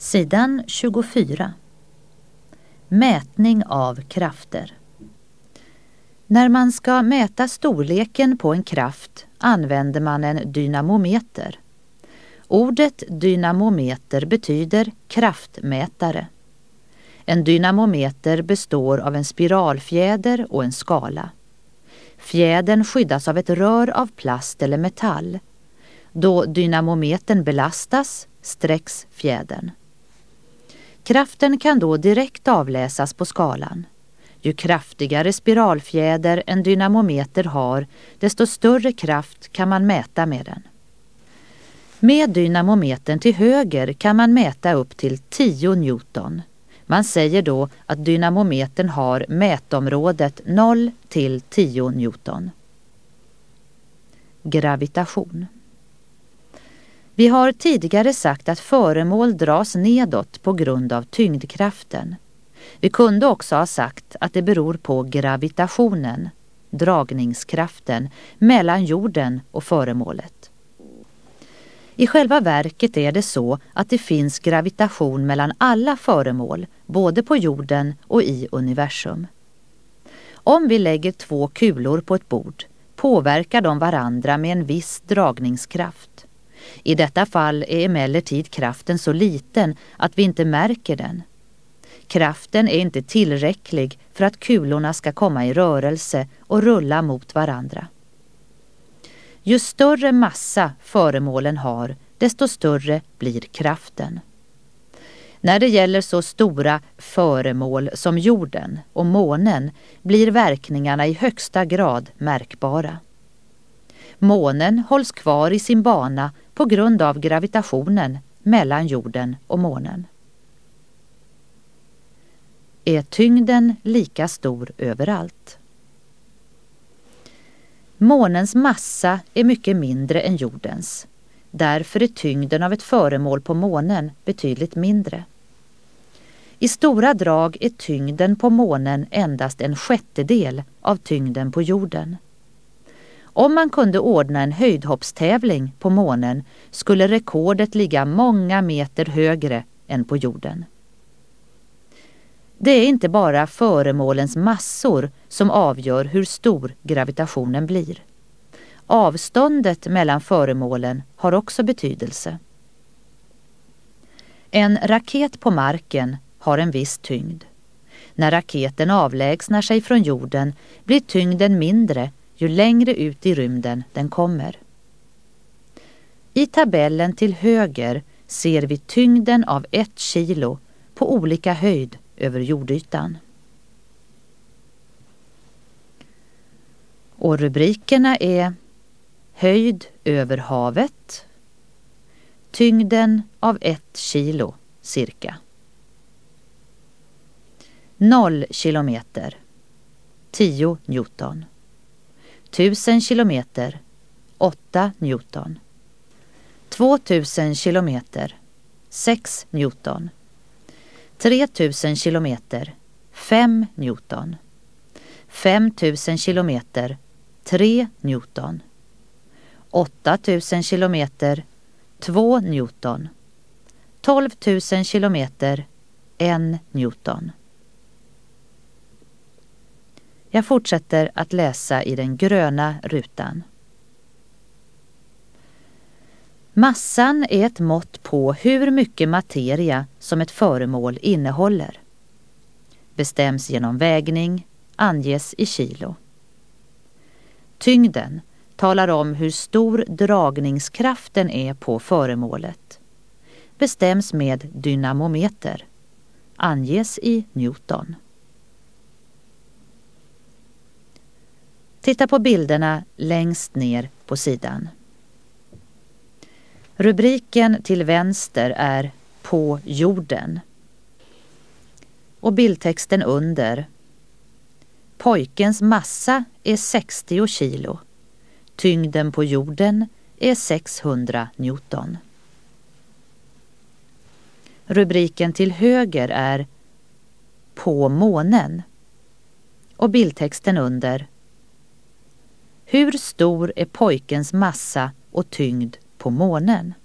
Sidan 24. Mätning av krafter. När man ska mäta storleken på en kraft använder man en dynamometer. Ordet dynamometer betyder kraftmätare. En dynamometer består av en spiralfjäder och en skala. Fjädern skyddas av ett rör av plast eller metall. Då dynamometern belastas sträcks fjädern. Kraften kan då direkt avläsas på skalan. Ju kraftigare spiralfjäder en dynamometer har, desto större kraft kan man mäta med den. Med dynamometern till höger kan man mäta upp till 10 Newton. Man säger då att dynamometern har mätområdet 0 till 10 Newton. Gravitation. Vi har tidigare sagt att föremål dras nedåt på grund av tyngdkraften. Vi kunde också ha sagt att det beror på gravitationen, dragningskraften, mellan jorden och föremålet. I själva verket är det så att det finns gravitation mellan alla föremål, både på jorden och i universum. Om vi lägger två kulor på ett bord påverkar de varandra med en viss dragningskraft. I detta fall är emellertid kraften så liten att vi inte märker den. Kraften är inte tillräcklig för att kulorna ska komma i rörelse och rulla mot varandra. Ju större massa föremålen har, desto större blir kraften. När det gäller så stora föremål som jorden och månen blir verkningarna i högsta grad märkbara. Månen hålls kvar i sin bana på grund av gravitationen mellan jorden och månen. Är tyngden lika stor överallt? Månens massa är mycket mindre än jordens. Därför är tyngden av ett föremål på månen betydligt mindre. I stora drag är tyngden på månen endast en sjättedel av tyngden på jorden. Om man kunde ordna en höjdhoppstävling på månen skulle rekordet ligga många meter högre än på jorden. Det är inte bara föremålens massor som avgör hur stor gravitationen blir. Avståndet mellan föremålen har också betydelse. En raket på marken har en viss tyngd. När raketen avlägsnar sig från jorden blir tyngden mindre ju längre ut i rymden den kommer. I tabellen till höger ser vi tyngden av 1 kilo på olika höjd över jordytan. Och rubrikerna är höjd över havet, tyngden av 1 kilo cirka. 0 kilometer, 10 Newton. 1000 kilometer, 8 Newton. 2000 kilometer, 6 Newton. 3000 kilometer, 5 Newton. 5000 kilometer, 3 Newton. 8000 kilometer, 2 Newton. 12 000 kilometer, 1 Newton. Jag fortsätter att läsa i den gröna rutan. Massan är ett mått på hur mycket materia som ett föremål innehåller. Bestäms genom vägning, anges i kilo. Tyngden talar om hur stor dragningskraften är på föremålet. Bestäms med dynamometer, anges i Newton. Titta på bilderna längst ner på sidan. Rubriken till vänster är På jorden. Och bildtexten under. Pojkens massa är 60 kilo. Tyngden på jorden är 600 Newton. Rubriken till höger är På månen. Och bildtexten under. Hur stor är pojkens massa och tyngd på månen?